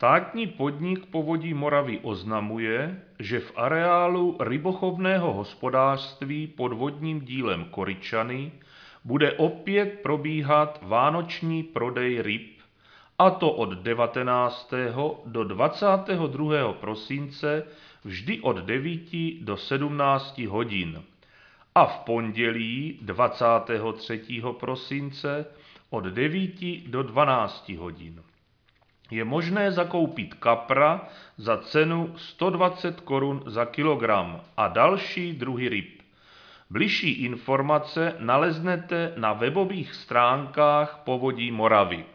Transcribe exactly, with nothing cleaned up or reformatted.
Státní podnik Povodí Moravy oznamuje, že v areálu rybochovného hospodářství pod vodním dílem Koryčany bude opět probíhat vánoční prodej ryb, a to od devatenáctého do dvacátého druhého prosince vždy od devíti do sedmnácti hodin a v pondělí dvacátého třetího prosince od devíti do dvanácti hodin. Je možné zakoupit kapra za cenu sto dvacet korun za kilogram a další druhy ryb. Bližší informace naleznete na webových stránkách Povodí Moravy.